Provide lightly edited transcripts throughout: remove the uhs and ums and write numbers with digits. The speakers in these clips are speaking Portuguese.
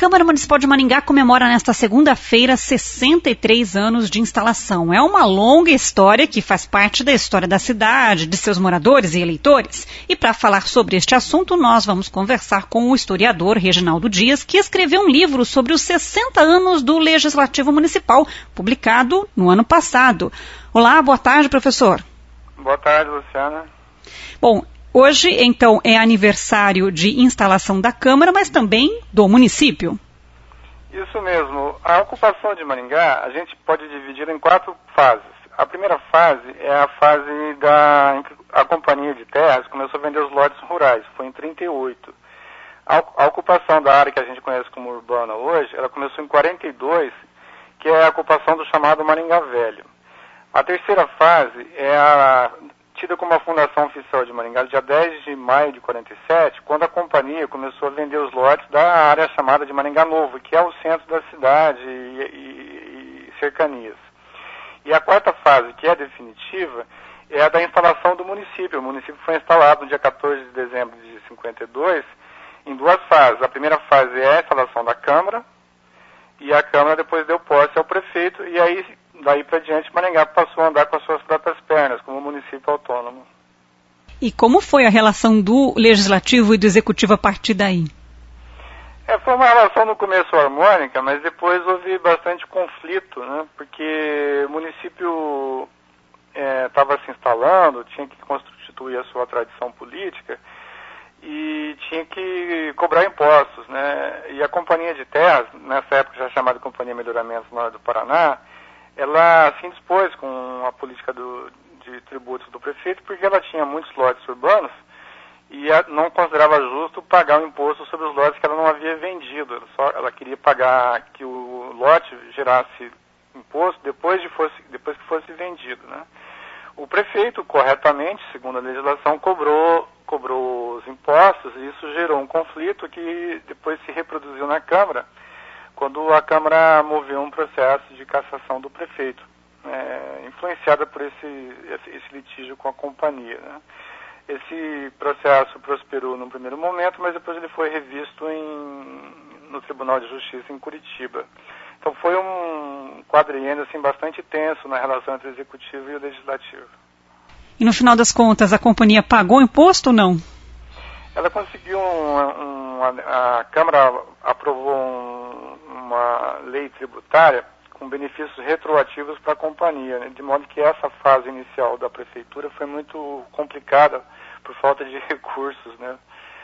Câmara Municipal de Maringá comemora nesta segunda-feira 63 anos de instalação. É uma longa história que faz parte da história da cidade, de seus moradores e eleitores. E para falar sobre este assunto, nós vamos conversar com o historiador Reginaldo Dias, que escreveu um livro sobre os 60 anos do Legislativo Municipal, publicado no ano passado. Olá, boa tarde, professor. Boa tarde, Luciana. Bom, hoje, então, é aniversário de instalação da Câmara, mas também do município. Isso mesmo. A ocupação de Maringá, a gente pode dividir em 4 fases. A primeira fase é a fase da a Companhia de Terras começou a vender os lotes rurais, foi em 38. A ocupação da área que a gente conhece como urbana hoje, ela começou em 42, que é a ocupação do chamado Maringá Velho. A terceira fase é tida como a fundação oficial de Maringá, dia 10 de maio de 47, quando a companhia começou a vender os lotes da área chamada de Maringá Novo, que é o centro da cidade e cercanias. E a quarta fase, que é definitiva, é a da instalação do município. O município foi instalado no dia 14 de dezembro de 52, em 2 fases. A primeira fase é a instalação da Câmara, e a Câmara depois deu posse ao prefeito, e aí, daí para diante, Maringá passou a andar com as suas próprias pernas, como município autônomo. E como foi a relação do Legislativo e do Executivo a partir daí? Foi uma relação no começo harmônica, mas depois houve bastante conflito, né? Porque o município estava se instalando, tinha que constituir a sua tradição política e tinha que cobrar impostos, né? E a Companhia de Terras, nessa época já chamada Companhia Melhoramentos Norte do Paraná, ela se indispôs com a política de tributos do prefeito, porque ela tinha muitos lotes urbanos e não considerava justo pagar o imposto sobre os lotes que ela não havia vendido. Ela queria pagar que o lote gerasse imposto depois que fosse vendido, né? O prefeito, corretamente, segundo a legislação, cobrou os impostos, e isso gerou um conflito que depois se reproduziu na Câmara, quando a Câmara moveu um processo de cassação do prefeito, influenciada por esse litígio com a companhia, né? Esse processo prosperou no primeiro momento, mas depois ele foi revisto no Tribunal de Justiça em Curitiba. Então foi um quadriênio assim, bastante tenso na relação entre o Executivo e o Legislativo. E no final das contas, a companhia pagou o imposto ou não? Ela conseguiu, a Câmara aprovou uma lei tributária com benefícios retroativos para a companhia, né? De modo que essa fase inicial da Prefeitura foi muito complicada por falta de recursos, né?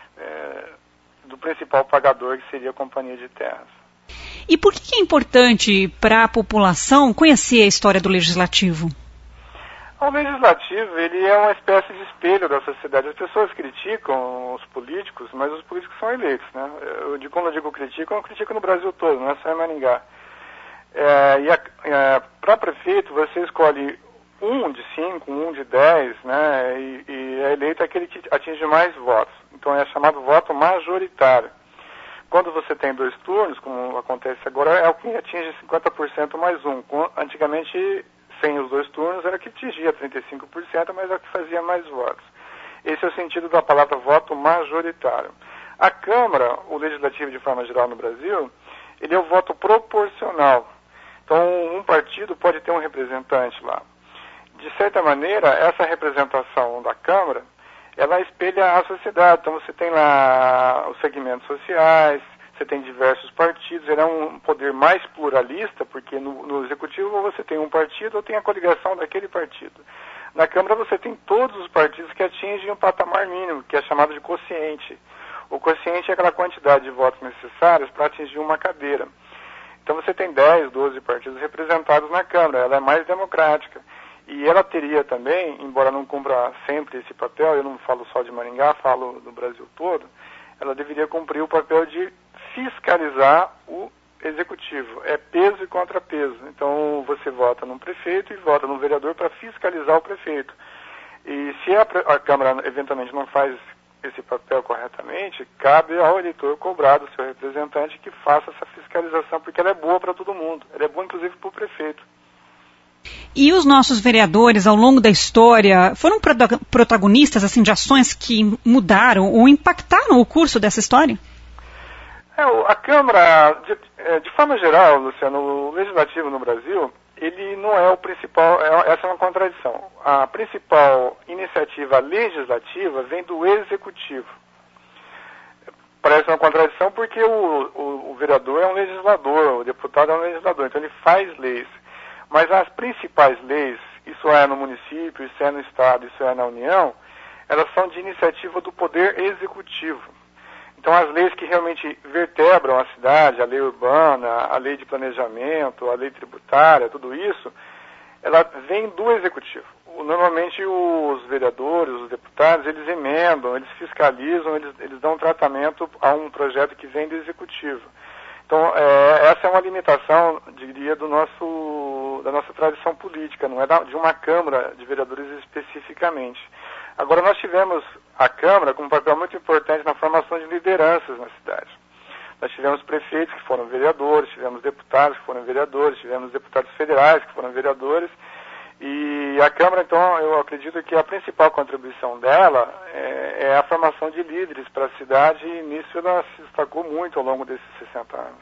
Do principal pagador, que seria a Companhia de Terras. E por que é importante para a população conhecer a história do Legislativo? O Legislativo, ele é uma espécie de espelho da sociedade. As pessoas criticam os políticos, mas os políticos são eleitos, né? Quando eu digo criticam, eu critico no Brasil todo, não é só em Maringá. Para prefeito, você escolhe um de 5, um de 10, né? E é eleito aquele que atinge mais votos. Então é chamado voto majoritário. Quando você tem 2 turnos, como acontece agora, é o que atinge 50% mais um. Antigamente, sem os 2 turnos, era que atingia 35%, mas é o que fazia mais votos. Esse é o sentido da palavra voto majoritário. A Câmara, o Legislativo de forma geral no Brasil, ele é o voto proporcional. Então, um partido pode ter um representante lá. De certa maneira, essa representação da Câmara, ela espelha a sociedade. Então, você tem lá os segmentos sociais, você tem diversos partidos, ele é um poder mais pluralista, porque no Executivo você tem um partido ou tem a coligação daquele partido. Na Câmara você tem todos os partidos que atingem um patamar mínimo, que é chamado de quociente. O quociente é aquela quantidade de votos necessários para atingir uma cadeira. Então você tem 10, 12 partidos representados na Câmara, ela é mais democrática. E ela teria também, embora não cumpra sempre esse papel, eu não falo só de Maringá, falo do Brasil todo, ela deveria cumprir o papel de fiscalizar o Executivo. É peso e contrapeso. Então você vota num prefeito e vota num vereador para fiscalizar o prefeito. E se a Câmara eventualmente não faz esse papel corretamente, cabe ao eleitor cobrar do seu representante que faça essa fiscalização, porque ela é boa para todo mundo. Ela é boa inclusive para o prefeito. E os nossos vereadores, ao longo da história, foram protagonistas assim, de ações que mudaram ou impactaram o curso dessa história? A Câmara, de forma geral, Luciano, o Legislativo no Brasil, ele não é o principal, essa é uma contradição. A principal iniciativa legislativa vem do Executivo. Parece uma contradição porque o vereador é um legislador, o deputado é um legislador, então ele faz leis. Mas as principais leis, isso é no município, isso é no Estado, isso é na União, elas são de iniciativa do Poder Executivo. Então as leis que realmente vertebram a cidade, a lei urbana, a lei de planejamento, a lei tributária, tudo isso, ela vem do Executivo. Normalmente os vereadores, os deputados, eles emendam, eles fiscalizam, eles dão tratamento a um projeto que vem do Executivo. Então essa é uma limitação, diria, da nossa tradição política, não é de uma Câmara de Vereadores especificamente. Agora, nós tivemos a Câmara com um papel muito importante na formação de lideranças na cidade. Nós tivemos prefeitos que foram vereadores, tivemos deputados que foram vereadores, tivemos deputados federais que foram vereadores. E a Câmara, então, eu acredito que a principal contribuição dela é a formação de líderes para a cidade, e nisso ela se destacou muito ao longo desses 60 anos.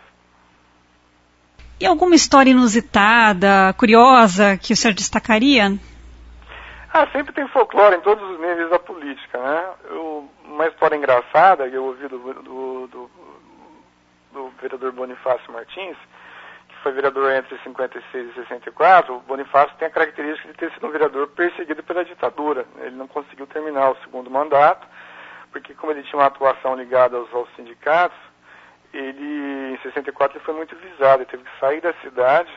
E alguma história inusitada, curiosa, que o senhor destacaria? Sempre tem folclore em todos os níveis da política, né? Uma história engraçada que eu ouvi do vereador Bonifácio Martins, que foi vereador entre 56 e 64, o Bonifácio tem a característica de ter sido um vereador perseguido pela ditadura. Ele não conseguiu terminar o segundo mandato, porque como ele tinha uma atuação ligada aos sindicatos, em 64 ele foi muito visado, ele teve que sair da cidade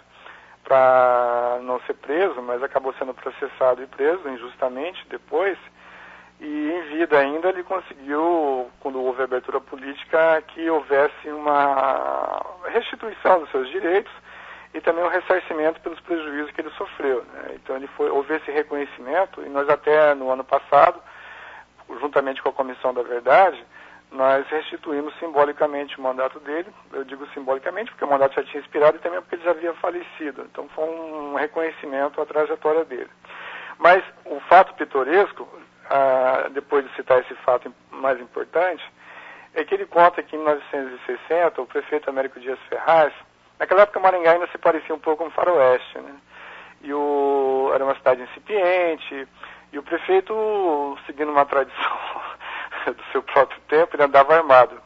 para não ser preso, mas acabou sendo processado e preso injustamente depois, e em vida ainda ele conseguiu, quando houve abertura política, que houvesse uma restituição dos seus direitos e também um ressarcimento pelos prejuízos que ele sofreu, né? Então houve esse reconhecimento, e nós até no ano passado, juntamente com a Comissão da Verdade, nós restituímos simbolicamente o mandato dele. Eu digo simbolicamente porque o mandato já tinha expirado e também porque ele já havia falecido. Então foi um reconhecimento à trajetória dele. Mas o fato pitoresco, depois de citar esse fato mais importante, é que ele conta que em 1960 o prefeito Américo Dias Ferraz, naquela época Maringá ainda se parecia um pouco com o Faroeste, né? E era uma cidade incipiente, e o prefeito, seguindo uma tradição do seu próprio tempo, ele andava armado.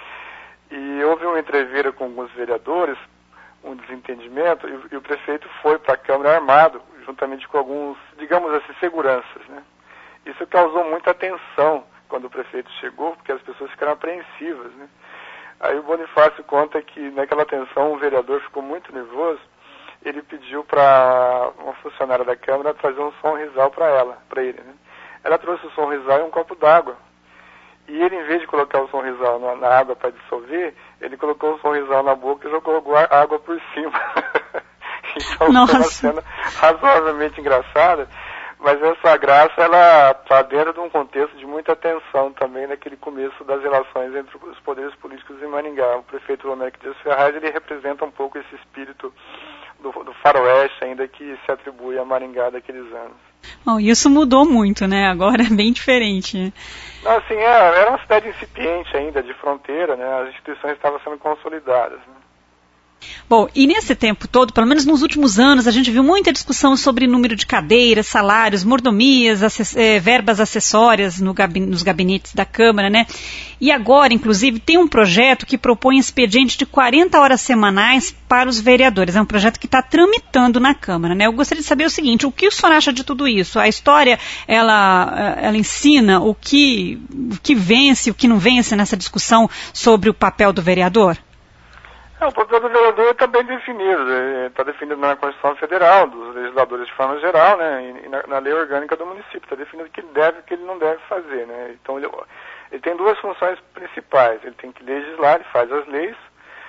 E houve uma entrevista com alguns vereadores, um desentendimento, e o prefeito foi para a Câmara armado, juntamente com alguns, digamos assim, seguranças, né? Isso causou muita tensão quando o prefeito chegou, porque as pessoas ficaram apreensivas, né? Aí o Bonifácio conta que naquela tensão um vereador ficou muito nervoso, ele pediu para uma funcionária da Câmara trazer um sonrisal para ele, né? Ela trouxe o sonrisal e um copo d'água. E ele, em vez de colocar o sonrisal na água para dissolver, ele colocou o sonrisal na boca e jogou água por cima. Então, Nossa. Foi uma cena razoavelmente engraçada, mas essa graça, ela está dentro de um contexto de muita tensão também naquele começo das relações entre os poderes políticos em Maringá. O prefeito Américo Dias Ferraz, ele representa um pouco esse espírito do faroeste ainda que se atribui a Maringá daqueles anos. Bom, isso mudou muito, né? Agora é bem diferente. Não, assim, era uma cidade incipiente ainda, de fronteira, né? As instituições estavam sendo consolidadas, né? Bom, e nesse tempo todo, pelo menos nos últimos anos, a gente viu muita discussão sobre número de cadeiras, salários, mordomias, verbas acessórias nos gabinetes da Câmara, né? E agora, inclusive, tem um projeto que propõe expediente de 40 horas semanais para os vereadores. É um projeto que está tramitando na Câmara, né? Eu gostaria de saber o seguinte, o que o senhor acha de tudo isso? A história, ela ensina o que vence, o que não vence nessa discussão sobre o papel do vereador? O papel do vereador está bem definido, está definido na Constituição Federal, dos legisladores de forma geral, né, e na lei orgânica do município, está definido o que ele deve e o que ele não deve fazer, né. Então ele tem duas funções principais, ele tem que legislar, ele faz as leis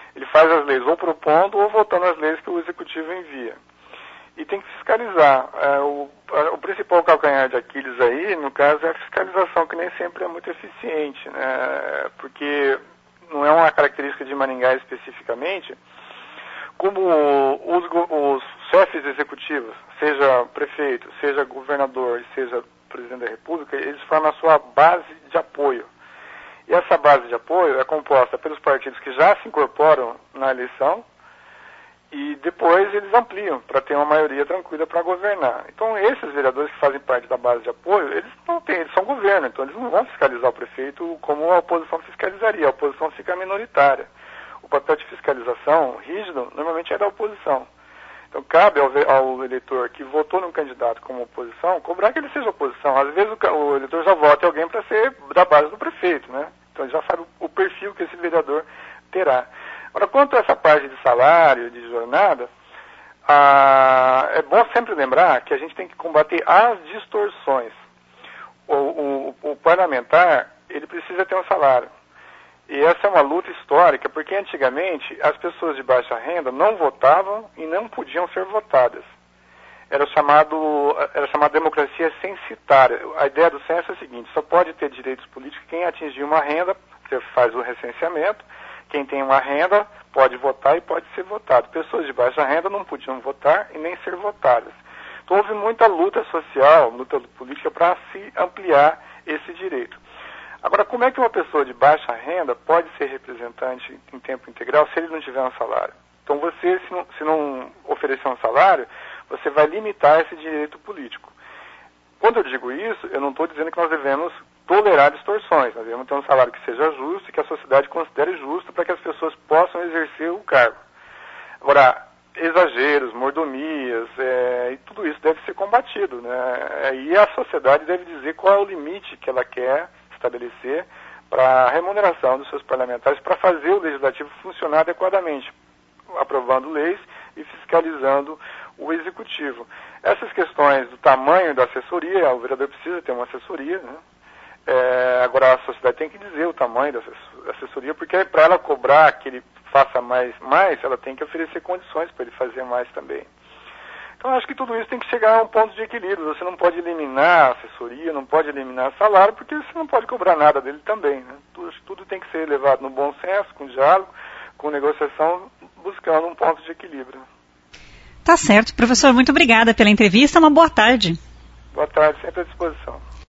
ou propondo ou votando as leis que o Executivo envia. E tem que fiscalizar. O principal calcanhar de Aquiles aí, no caso, é a fiscalização, que nem sempre é muito eficiente, né, porque não é uma característica de Maringá especificamente, como os chefes executivos, seja prefeito, seja governador, seja presidente da República, eles formam a sua base de apoio. E essa base de apoio é composta pelos partidos que já se incorporam na eleição e depois eles ampliam para ter uma maioria tranquila para governar. Então, esses vereadores que fazem parte da base de apoio, eles são governo, então eles não vão fiscalizar o prefeito como a oposição fiscalizaria, a oposição fica minoritária. O papel de fiscalização rígido normalmente é da oposição. Então, cabe ao eleitor que votou num candidato como oposição cobrar que ele seja oposição. Às vezes o eleitor já vota em alguém para ser da base do prefeito, né? Então, ele já sabe o perfil que esse vereador terá. Agora, quanto a essa parte de salário, de jornada, é bom sempre lembrar que a gente tem que combater as distorções. O parlamentar, ele precisa ter um salário. E essa é uma luta histórica, porque antigamente as pessoas de baixa renda não votavam e não podiam ser votadas. Era chamada democracia censitária. A ideia do censo é a seguinte: só pode ter direitos políticos quem atingir uma renda, você faz o recenseamento, quem tem uma renda pode votar e pode ser votado. Pessoas de baixa renda não podiam votar e nem ser votadas. Então houve muita luta social, luta política para se ampliar esse direito. Agora, como é que uma pessoa de baixa renda pode ser representante em tempo integral se ele não tiver um salário? Então você, se não oferecer um salário, você vai limitar esse direito político. Quando eu digo isso, eu não estou dizendo que nós devemos tolerar distorções. Nós devemos ter um salário que seja justo e que a sociedade considere justo para que as pessoas possam exercer o cargo. Agora, exageros, mordomias, e tudo isso deve ser combatido, né? E a sociedade deve dizer qual é o limite que ela quer estabelecer para a remuneração dos seus parlamentares, para fazer o legislativo funcionar adequadamente, aprovando leis e fiscalizando o executivo. Essas questões do tamanho da assessoria, o vereador precisa ter uma assessoria, né? Agora a sociedade tem que dizer o tamanho da assessoria, porque para ela cobrar que ele faça mais, ela tem que oferecer condições para ele fazer mais também. Então, acho que tudo isso tem que chegar a um ponto de equilíbrio. Você não pode eliminar a assessoria, não pode eliminar salário, porque você não pode cobrar nada dele também, né? Tudo tem que ser levado no bom senso, com diálogo, com negociação, buscando um ponto de equilíbrio. Tá certo. Professor, muito obrigada pela entrevista. Uma boa tarde. Boa tarde, sempre à disposição.